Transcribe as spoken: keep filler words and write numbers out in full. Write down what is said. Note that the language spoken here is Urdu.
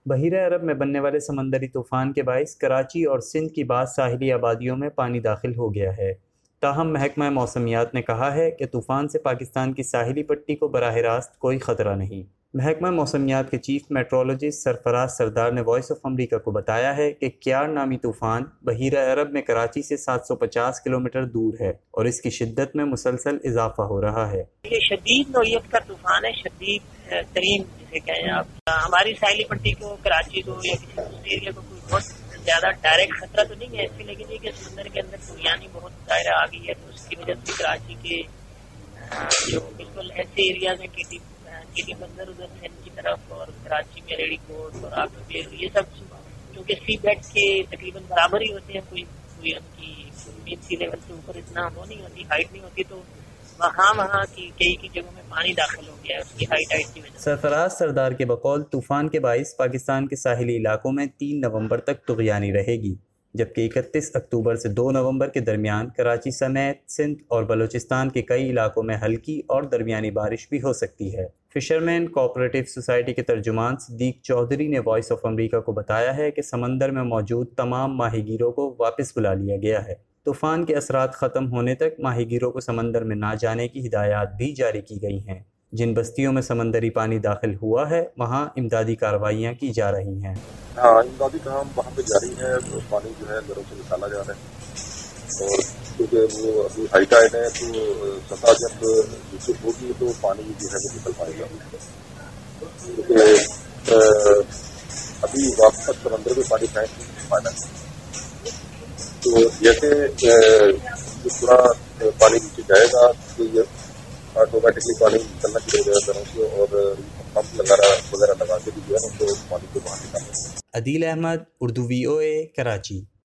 بحیرہ عرب میں بننے والے سمندری طوفان کے باعث کراچی اور سندھ کی بعض ساحلی آبادیوں میں پانی داخل ہو گیا ہے۔ تاہم محکمہ موسمیات نے کہا ہے کہ طوفان سے پاکستان کی ساحلی پٹی کو براہ راست کوئی خطرہ نہیں۔ محکمہ موسمیات کے چیف میٹرولوجسٹ سرفراز سردار نے وائس آف امریکہ کو بتایا ہے کہ کیار نامی طوفان بحیرہ عرب میں کراچی سے سات سو پچاس کلومیٹر دور ہے اور اس کی شدت میں مسلسل اضافہ ہو رہا ہے۔ یہ شدید نوعیت کا طوفان ہے، شدید ترین جسے کہیں آپ۔ ہماری ساحلی پٹی کو، کراچی کو یا کسی دوسرے ایریا کو کوئی بہت زیادہ ڈائریکٹ خطرہ تو نہیں ہے اس کی، لیکن یہ کہ سمندر کے اندر طوفانی بہت دائرہ آ گئی ہے، تو اس کی وجہ سے کراچی کے جو بالکل ایسے ایریاز ہیں، کیٹی کیٹی بندر ادھر سندھ کی طرف، اور کراچی میں ریڑی کوٹ اور آگے یہ سب کیونکہ سی بیڈ کے تقریباً برابر ہی ہوتے ہیں، کوئی کوئی ان کی مین سی لیول سے اوپر اتنا وہ نہیں ہوتی، ہائٹ نہیں ہوتی، تو وہاں وہاں کی کئی کی جگہوں میں پانی داخل ہو گیا ہے اس کی ہائٹ ہائٹ کی وجہ سے۔ سرفراز سردار کے بقول طوفان کے باعث پاکستان کے ساحلی علاقوں میں تین نومبر تک طغیانی رہے گی، جبکہ اکتیس اکتوبر سے دو نومبر کے درمیان کراچی سمیت سندھ اور بلوچستان کے کئی علاقوں میں ہلکی اور درمیانی بارش بھی ہو سکتی ہے۔ فشرمین کوآپریٹو سوسائٹی کے ترجمان صدیق چودھری نے وائس آف امریکہ کو بتایا ہے کہ سمندر میں موجود تمام ماہی گیروں کو واپس بلا لیا گیا ہے۔ طوفان کے اثرات ختم ہونے تک ماہی گیروں کو سمندر میں نہ جانے کی ہدایات بھی جاری کی گئی ہیں۔ جن بستیوں میں سمندری پانی داخل ہوا ہے وہاں امدادی کارروائیاں کی جا رہی ہیں۔ ہاں، امدادی کام وہاں پہ جاری ہے، تو پانی جو ہے گھروں سے نکالا جا رہا ہے، اور کیونکہ وہ ابھی ہائی ٹائڈ ہے تو سطح جب وزٹ ہوگی تو پانی جو ہے وہ نکل پائے گا، کیونکہ ابھی واپس تک سمندر میں پانی پھینک نہیں پانا، تو جیسے جو پورا پانی نیچے جائے گا تو یہ آٹومیٹکلی پانی نکلنا شروع ہو جائے گا گھروں سے، اور پمپ وغیرہ وغیرہ لگا کے بھی جو ہے ان کو پانی کو باہر نکالنا۔ عدیل احمد، اردو وی او اے، کراچی۔